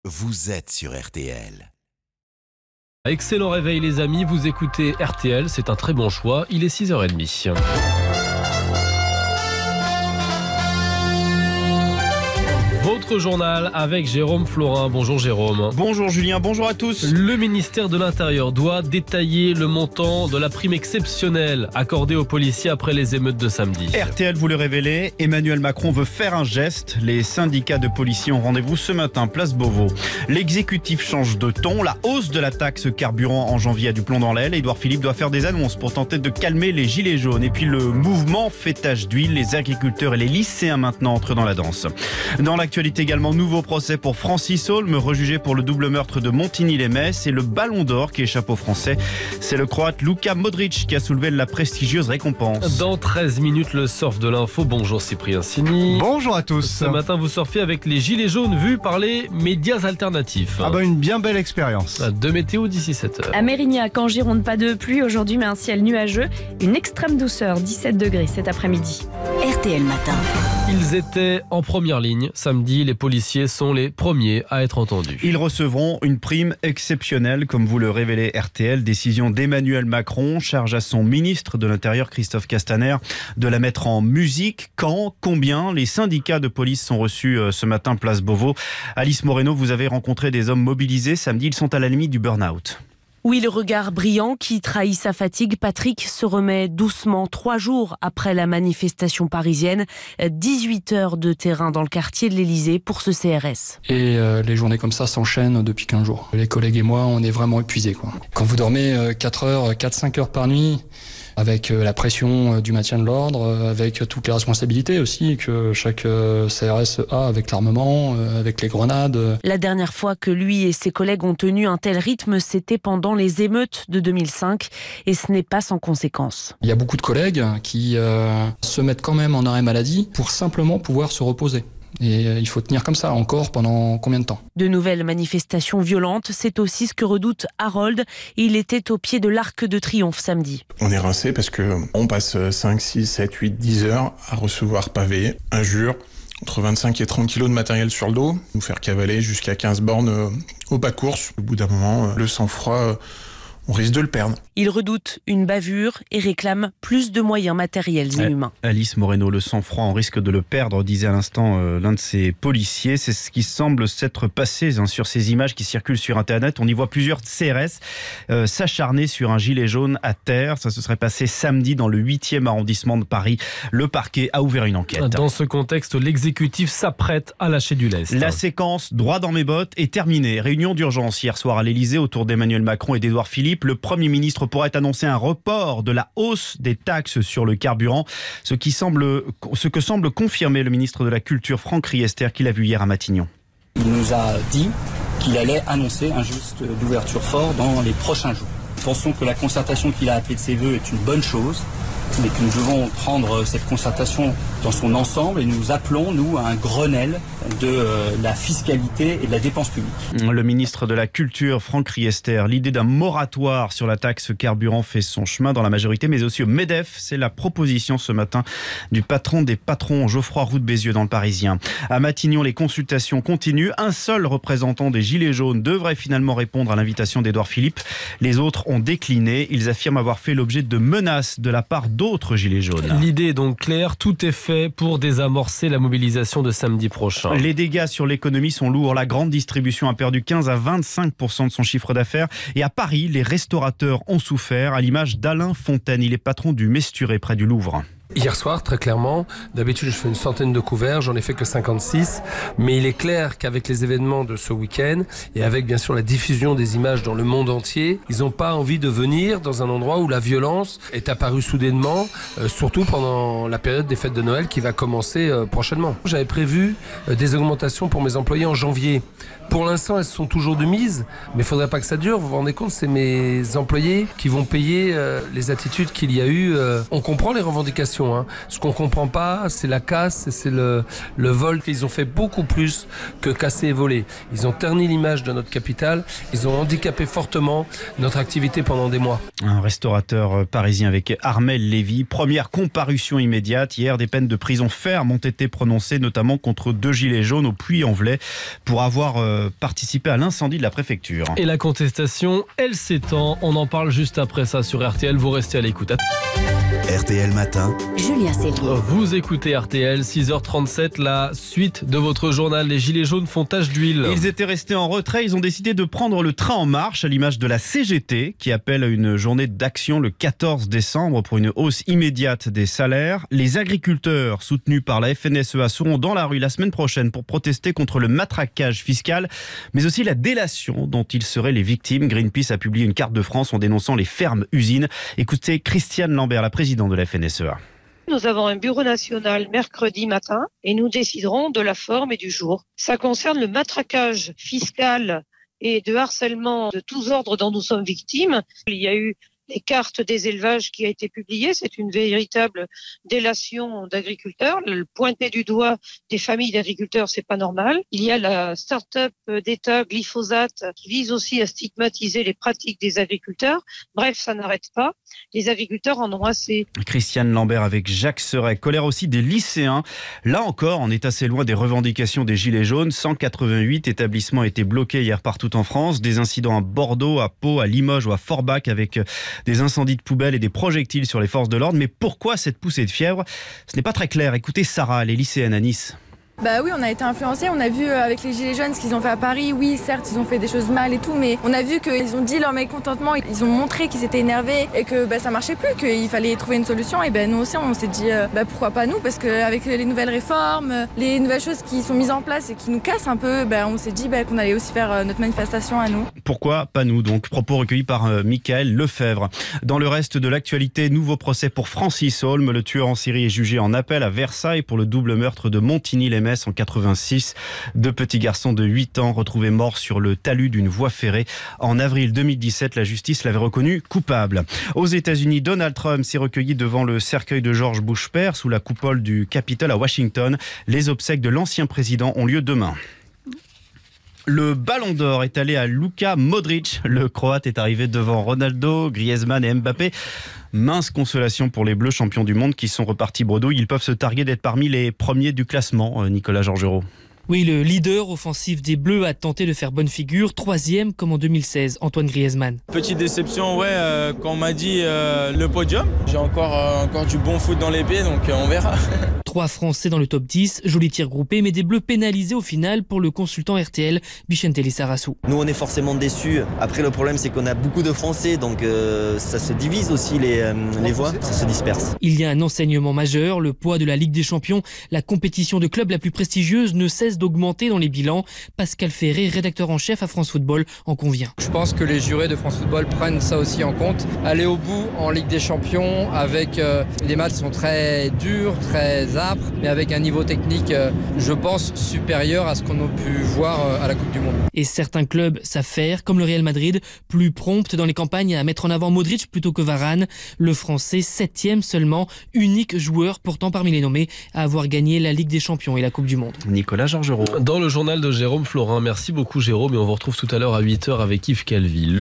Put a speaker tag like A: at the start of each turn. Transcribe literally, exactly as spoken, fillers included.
A: vous êtes sur R T L.
B: Excellent réveil les amis, vous écoutez R T L, c'est un très bon choix, il est six heures trente. Votre journal avec Jérôme Florin. Bonjour Jérôme.
C: Bonjour Julien, bonjour à tous.
B: Le ministère de l'Intérieur doit détailler le montant de la prime exceptionnelle accordée aux policiers après les émeutes de samedi.
C: R T L vous le révélez, Emmanuel Macron veut faire un geste. Les syndicats de policiers ont rendez-vous ce matin, place Beauvau. L'exécutif change de ton. La hausse de la taxe carburant en janvier a du plomb dans l'aile. Édouard Philippe doit faire des annonces pour tenter de calmer les gilets jaunes. Et puis le mouvement fait tache d'huile. Les agriculteurs et les lycéens maintenant entrent dans la danse. Dans l'actualité également, nouveau procès pour Francis Holm, rejugé pour le double meurtre de Montigny-lès-Metz, et le ballon d'or qui échappe aux Français. C'est le Croate Luka Modric qui a soulevé la prestigieuse récompense.
B: Dans treize minutes, le surf de l'info. Bonjour Cyprien Sini.
D: Bonjour à tous.
B: Ce matin, vous surfez avec les gilets jaunes vus par les médias alternatifs.
D: Ah bah une bien belle expérience.
B: De météo d'ici sept heures.
E: À Mérignac, en Gironde, pas de pluie aujourd'hui, mais un ciel nuageux. Une extrême douceur, dix-sept degrés cet après-midi.
F: R T L Matin.
B: Ils étaient en première ligne. Samedi, les policiers sont les premiers à être entendus.
C: Ils recevront une prime exceptionnelle, comme vous le révélez R T L. Décision d'Emmanuel Macron, charge à son ministre de l'Intérieur, Christophe Castaner, de la mettre en musique. Quand, combien? Les syndicats de police sont reçus ce matin, place Beauvau. Alice Moreno, vous avez rencontré des hommes mobilisés. Samedi, ils sont à la limite du burn-out.
G: Oui, le regard brillant qui trahit sa fatigue. Patrick se remet doucement trois jours après la manifestation parisienne. dix-huit heures de terrain dans le quartier de l'Élysée pour ce C R S.
H: Et euh, les journées comme ça s'enchaînent depuis quinze jours. Les collègues et moi, on est vraiment épuisés, quoi. Quand vous dormez euh, quatre heures, quatre cinq heures par nuit, avec euh, la pression euh, du maintien de l'ordre, euh, avec toutes les responsabilités aussi que chaque euh, C R S a avec l'armement, euh, avec les grenades.
G: La dernière fois que lui et ses collègues ont tenu un tel rythme, c'était pendant les émeutes de deux mille cinq, et ce n'est pas sans conséquence.
H: Il y a beaucoup de collègues qui euh, se mettent quand même en arrêt maladie pour simplement pouvoir se reposer. Et il faut tenir comme ça encore pendant combien de temps?
G: De nouvelles manifestations violentes, c'est aussi ce que redoute Harold. Il était au pied de l'Arc de Triomphe samedi.
I: On est rincé parce qu'on passe cinq, six, sept, huit, dix heures à recevoir pavés, injures, entre vingt-cinq et trente kilos de matériel sur le dos, nous faire cavaler jusqu'à quinze bornes au pas de course. Au bout d'un moment, le sang-froid, on risque de le perdre.
G: Il redoute une bavure et réclame plus de moyens matériels et humains.
C: Alice Moreno, le sang-froid, on risque de le perdre, disait à l'instant euh, l'un de ces policiers. C'est ce qui semble s'être passé hein, sur ces images qui circulent sur Internet. On y voit plusieurs C R S euh, s'acharner sur un gilet jaune à terre. Ça se serait passé samedi dans le huitième arrondissement de Paris. Le parquet a ouvert une enquête.
B: Dans ce contexte, l'exécutif s'apprête à lâcher du lest.
C: La séquence droit dans mes bottes est terminée. Réunion d'urgence hier soir à l'Élysée autour d'Emmanuel Macron et d'Édouard Philippe. Le Premier ministre pourrait annoncer un report de la hausse des taxes sur le carburant, ce, qui semble, ce que semble confirmer le ministre de la Culture, Franck Riester, qui l'a vu hier à Matignon.
J: Il nous a dit qu'il allait annoncer un geste d'ouverture fort dans les prochains jours. Nous pensons que la concertation qu'il a appelée de ses voeux est une bonne chose, mais que nous devons prendre cette concertation dans son ensemble et nous appelons, nous, à un Grenelle de euh, la fiscalité et de la dépense publique.
C: Le ministre de la Culture, Franck Riester, l'idée d'un moratoire sur la taxe carburant fait son chemin dans la majorité, mais aussi au MEDEF. C'est la proposition ce matin du patron des patrons, Geoffroy Roux de Bézieux, dans le Parisien. À Matignon, les consultations continuent. Un seul représentant des Gilets jaunes devrait finalement répondre à l'invitation d'Édouard Philippe. Les autres ont décliné. Ils affirment avoir fait l'objet de menaces de la part d'autres Gilets jaunes.
B: L'idée est donc claire, tout est fait pour désamorcer la mobilisation de samedi prochain.
C: Les dégâts sur l'économie sont lourds. La grande distribution a perdu quinze à vingt-cinq pour cent de son chiffre d'affaires. Et à Paris, les restaurateurs ont souffert, à l'image d'Alain Fontaine. Il est patron du Mesturé près du Louvre.
K: Hier soir, très clairement, d'habitude je fais une centaine de couverts, j'en ai fait que cinquante-six, mais il est clair qu'avec les événements de ce week-end et avec bien sûr la diffusion des images dans le monde entier, ils n'ont pas envie de venir dans un endroit où la violence est apparue soudainement, euh, surtout pendant la période des fêtes de Noël qui va commencer euh, prochainement. J'avais prévu euh, des augmentations pour mes employés en janvier. Pour l'instant, elles sont toujours de mise, mais il ne faudrait pas que ça dure. Vous vous rendez compte, c'est mes employés qui vont payer euh, les attitudes qu'il y a eu. Euh. On comprend les revendications compétition. Hein. Ce qu'on comprend pas, c'est la casse, c'est le, le vol. Ils ont fait beaucoup plus que casser et voler. Ils ont terni l'image de notre capitale. Ils ont handicapé fortement notre activité pendant des mois.
C: Un restaurateur parisien avec Armel Lévy. Première comparution immédiate. Hier, des peines de prison ferme ont été prononcées, notamment contre deux gilets jaunes au Puy-en-Velay pour avoir euh, participé à l'incendie de la préfecture.
B: Et la contestation, elle s'étend. On en parle juste après ça sur R T L. Vous restez à l'écoute.
A: R T L Matin.
D: Julien Cellier.
B: Vous écoutez R T L, six heures trente-sept, la suite de votre journal. Les gilets jaunes font tache d'huile.
C: Ils étaient restés en retrait, ils ont décidé de prendre le train en marche, à l'image de la C G T qui appelle à une journée d'action le quatorze décembre pour une hausse immédiate des salaires. Les agriculteurs soutenus par la F N S E A seront dans la rue la semaine prochaine pour protester contre le matraquage fiscal, mais aussi la délation dont ils seraient les victimes. Greenpeace a publié une carte de France en dénonçant les fermes-usines. Écoutez Christiane Lambert, la présidente de la F N S E A.
F: Nous avons un bureau national mercredi matin et nous déciderons de la forme et du jour. Ça concerne le matraquage fiscal et de harcèlement de tous ordres dont nous sommes victimes. Il y a eu les cartes des élevages qui a été publiée. C'est une véritable délation d'agriculteurs. Le pointer du doigt des familles d'agriculteurs, c'est pas normal. Il y a la start-up d'État glyphosate qui vise aussi à stigmatiser les pratiques des agriculteurs. Bref, ça n'arrête pas. Les agriculteurs en ont assez.
C: Christiane Lambert avec Jacques Serret. Colère aussi des lycéens. Là encore, on est assez loin des revendications des Gilets jaunes. cent quatre-vingt-huit établissements étaient bloqués hier partout en France. Des incidents à Bordeaux, à Pau, à Limoges ou à Forbach avec des incendies de poubelles et des projectiles sur les forces de l'ordre. Mais pourquoi cette poussée de fièvre ? Ce n'est pas très clair. Écoutez Sarah, elle est lycéenne à Nice.
L: Bah oui, on a été influencés, on a vu avec les Gilets jaunes ce qu'ils ont fait à Paris. Oui, certes, ils ont fait des choses mal et tout, mais on a vu qu'ils ont dit leur mécontentement, ils ont montré qu'ils étaient énervés et que bah, ça marchait plus, qu'il fallait trouver une solution. Et ben nous aussi, on s'est dit euh, bah, pourquoi pas nous, parce qu'avec les nouvelles réformes, les nouvelles choses qui sont mises en place et qui nous cassent un peu, bah, on s'est dit bah, qu'on allait aussi faire notre manifestation à nous.
C: Pourquoi pas nous donc? Propos recueillis par euh, Michael Lefebvre. Dans le reste de l'actualité, nouveau procès pour Francis Holm. Le tueur en série est jugé en appel à Versailles pour le double meurtre de Montigny-lès-Metz en quatre-vingt-six. Deux petits garçons de huit ans retrouvés morts sur le talus d'une voie ferrée. En avril deux mille dix-sept, la justice l'avait reconnu coupable. Aux États-Unis, Donald Trump s'est recueilli devant le cercueil de George Bush père sous la coupole du Capitole à Washington. Les obsèques de l'ancien président ont lieu demain. Le ballon d'or est allé à Luka Modric. Le Croate est arrivé devant Ronaldo, Griezmann et Mbappé. Mince consolation pour les Bleus champions du monde qui sont repartis bredouille. Ils peuvent se targuer d'être parmi les premiers du classement, Nicolas Georgerot.
M: Oui, le leader offensif des Bleus a tenté de faire bonne figure. Troisième comme en deux mille seize, Antoine Griezmann.
N: Petite déception, ouais, euh, quand on m'a dit euh, le podium. J'ai encore, euh, encore du bon foot dans les pieds, donc euh, on verra.
M: Trois Français dans le top dix, joli tir groupé, mais des Bleus pénalisés au final pour le consultant R T L, Bichente Lissarassou.
O: Nous, on est forcément déçus. Après, le problème, c'est qu'on a beaucoup de Français, donc euh, ça se divise aussi les, euh, les voix, ça se disperse.
M: Il y a un enseignement majeur, le poids de la Ligue des Champions. La compétition de clubs la plus prestigieuse ne cesse d'augmenter dans les bilans. Pascal Ferré, rédacteur en chef à France Football, en convient.
P: Je pense que les jurés de France Football prennent ça aussi en compte. Aller au bout en Ligue des Champions avec euh, des matchs qui sont très durs, très âpres, mais avec un niveau technique, euh, je pense, supérieur à ce qu'on a pu voir euh, à la Coupe du Monde.
M: Et certains clubs savent faire, comme le Real Madrid, plus prompt dans les campagnes à mettre en avant Modric plutôt que Varane. Le Français, septième seulement, unique joueur pourtant parmi les nommés à avoir gagné la Ligue des Champions et la Coupe du Monde.
C: Nicolas Georgerot.
B: Dans le journal de Jérôme Florin. Merci beaucoup Jérôme et on vous retrouve tout à l'heure à huit heures avec Yves Calvi.